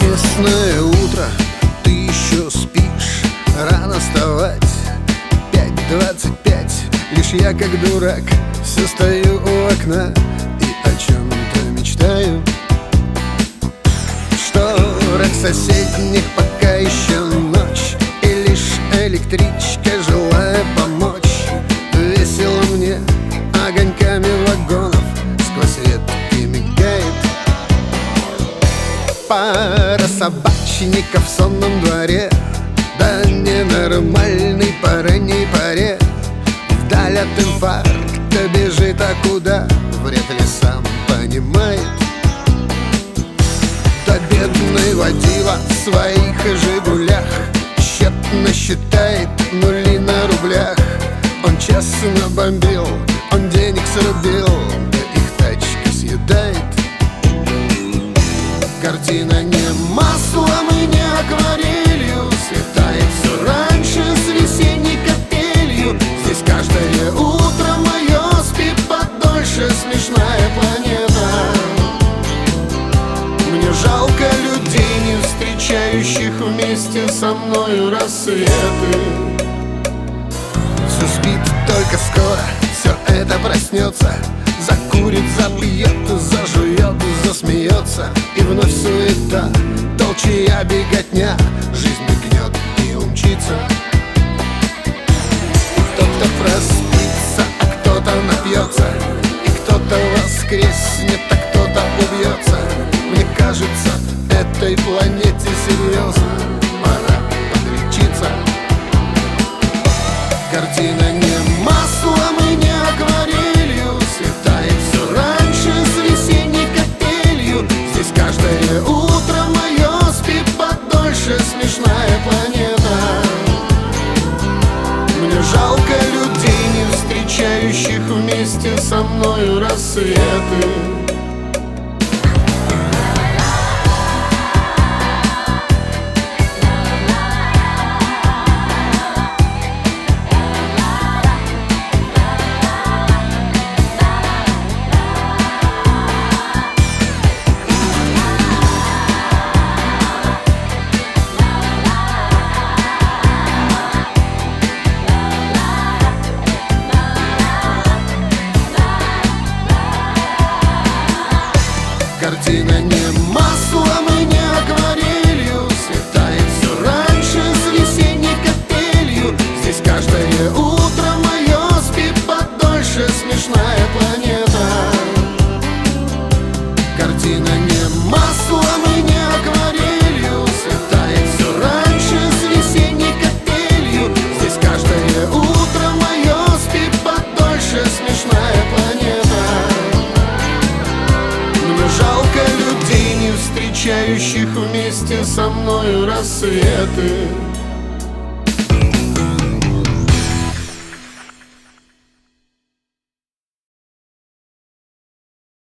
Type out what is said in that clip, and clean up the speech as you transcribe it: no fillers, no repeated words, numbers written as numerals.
Ясное утро, ты еще спишь, рано вставать, 5:25. Лишь я, как дурак, все стою у окна и о чем-то мечтаю. Шторах соседних пока еще ночь, и лишь электричка, желая помочь, весело мне огоньками вагонов сквозь ветки мигает. Пара собачников в сонном дворе, да ненормальный по ранней поре. Вдаль от инфаркта бежит, а куда, вряд ли сам понимает. Да бедный водила в своих «Жигулях» тщетно считает нули на рублях. Он честно бомбил, он денег срубил, да их тачка съедает. Картина не маслом и не акварелью, светает все раньше с весенней капелью. Здесь каждое утро мое спит подольше, смешная планета. Мне жалко людей, не встречающих вместе со мною рассветы. Все спит, только скоро все это проснется, закурит, запьет, зажует, засмеется. И вновь суета, толчья беготня, жизнь мигнет и умчится. Кто-то проспится, а кто-то напьется, и кто-то воскреснет, а кто-то убьется. Мне кажется, этой планете серьезно пора подлечиться. Картина не маслом и не акварелью, светает все раньше с весенней капелью. Здесь каждое утро мое спит подольше, смешная планета. Мне жалко людей, не встречающих вместе со мною рассветы. Картина не маслом и не акварелью, светает все раньше с весенней капелью. Здесь каждое утро мое спит подольше, смешная планета. Картина не маслом и не акварелью, светает все раньше с весенней капелью. Здесь каждое утро мое спит подольше, смешная планета. Жалко людей, не встречающих вместе со мною рассветы.